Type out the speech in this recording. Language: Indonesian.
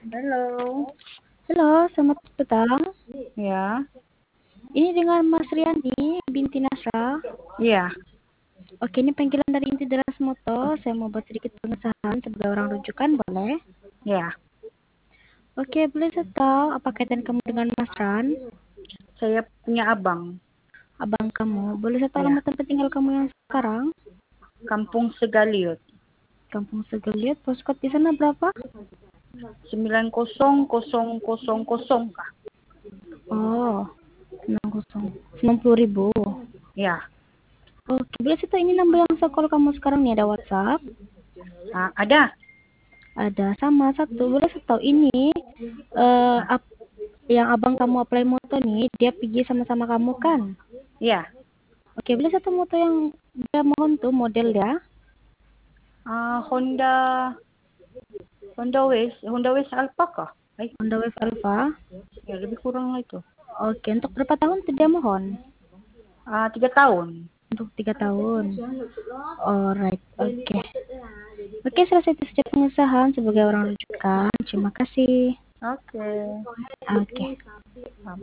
Halo. Halo, selamat petang. Ya. Ini dengan Mas Riani binti Nasra. Iya. Oke, ini panggilan dari Inti Deras Moto. Saya mau buat sedikit pengesahan sebagai orang rujukan, boleh? Ya. Oke, boleh saya tahu apa kaitan kamu dengan Mas Ran? Saya punya abang. Abang kamu. Boleh saya tahu Ya. alamat tempat tinggal kamu yang sekarang? Kampung Segaliut. Kampung Segeliat, postcode di sana berapa? 90000 kah? Oh, 90. 90.000. Ya. Oke, boleh saya tahu ini nomor yang saya call kamu sekarang nih, ada WhatsApp? Ada. Ada sama satu. Boleh saya tahu ini eh yang abang kamu apply moto nih, dia pergi sama-sama kamu kan? Ya. Oke, boleh satu moto yang dia mohon tuh model ya? Honda Honda Wave Alpha kah? Honda Wave Alpha. Ya lebih kurang lah itu. Oke, untuk berapa tahun tuh dia mohon? 3 tahun. Untuk 3 tahun. Alright, oke. Oke, selesai itu saja pengesahan sebagai orang rujukan. Terima kasih. Oke. Oke.